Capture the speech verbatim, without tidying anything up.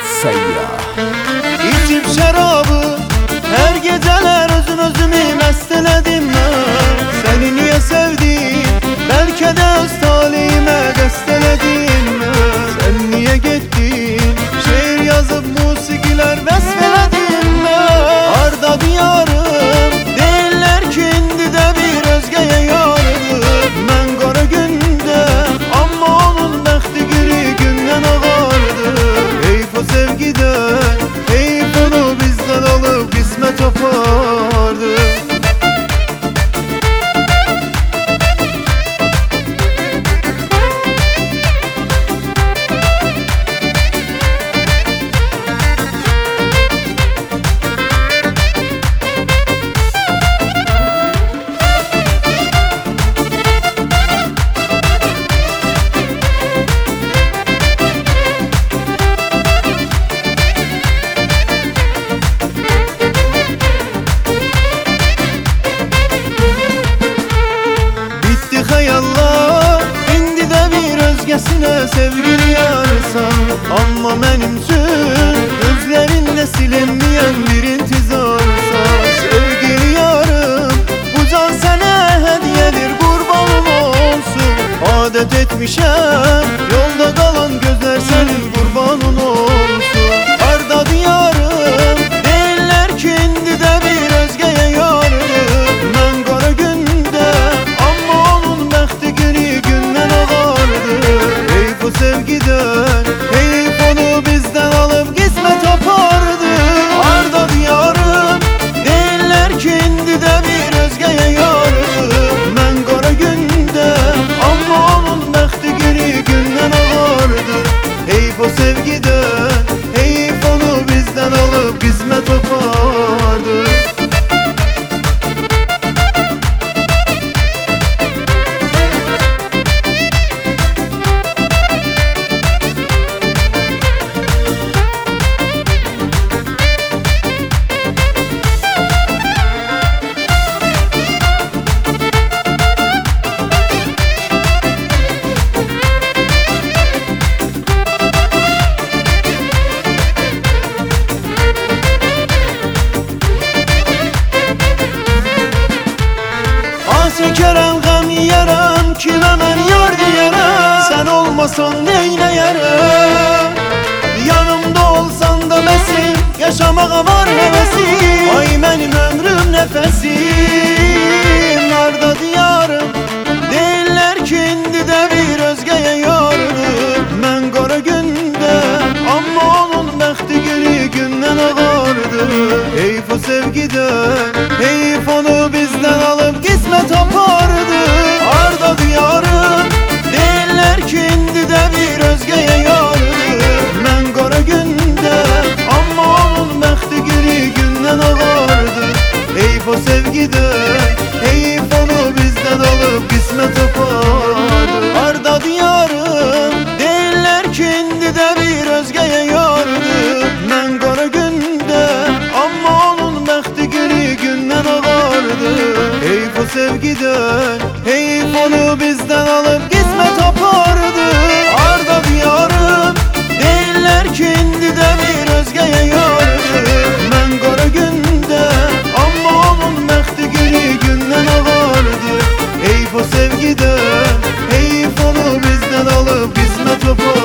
Seyyah. İçip şarabı her geceler özüm özümü mest eledim ben. Seni niye sevdim belki de öz talihime qəst eledim ben. Sen niye gittin şiir yazıp musikiler vəsf eledim ben. Harda diyarım deyirlər ki indi de bir özgeye yarıdır. Mən qara gündə amma onun bəxti giri gündən ağardır. Heyf o sevgiden, heyf onu bizden alıp kısmet apardı. Xəyallar indi də bir özgəsinə sevgili yarısan. Amma mənim üçün özlərində silinməyən bir intizarsan. Sevgili yarım, bu can sənə hədiyyədir, qurbanım olsun. Adət etmişəm yolda qalan gözlər sənin qurbanın olsun. Harda diyarım deyirlər ki indi də bir özgəyə yarıdır. Mən qara gündə amma onun bəxti giri gündən ağardır. Heyf o sevgiden, heyf onu bizden alıp qismət apardı. Harda diyarım deyirlər ki indi də bir özgəyə yarıdır. Mən qara gündə amma onun bəxti giri gündən ağardır. Heyf o sevgiden, heyf onu bizden alıp qismət apardı. Çekerəm qəm yiyərəm, kimə mən yar deyərəm. Sən olmasan neynəyərəm? Yanımda olsan da bəsim, yaşamağa var həvəsim. Ay mənim ömrüm nəfəsim. Harda diyarım deyirlər ki indi də bir özgəyə yarıdır. Mən qara gündə amma onun bəxti giri gündən ağardır. Heyf o sevgidən, heyf onu bizden alıp qismət apardı. Harda diyarım deyirlər ki indi də bir özgəyə yarıdır. Mən qara gündə amma onun bəxti giri gündən ağardı. Heyf o sevgidən, heyf onu bizden alıp qismət apardı. Harda diyarım deyirlər ki indi də bir özgəyə yarıdır. Mən qara gündə amma onun bəxti giri gündən ağardı. Heyf o sevgiden, heyf onu bizden alıp qismət apardı. Harda diyarım deyirlər ki indi də bir özgəyə yarıdır. Mən qara gündə amma onun bəxti giri gündən ağardı. Heyf o sevgiden, heyf onu bizden alıp qismət apardı.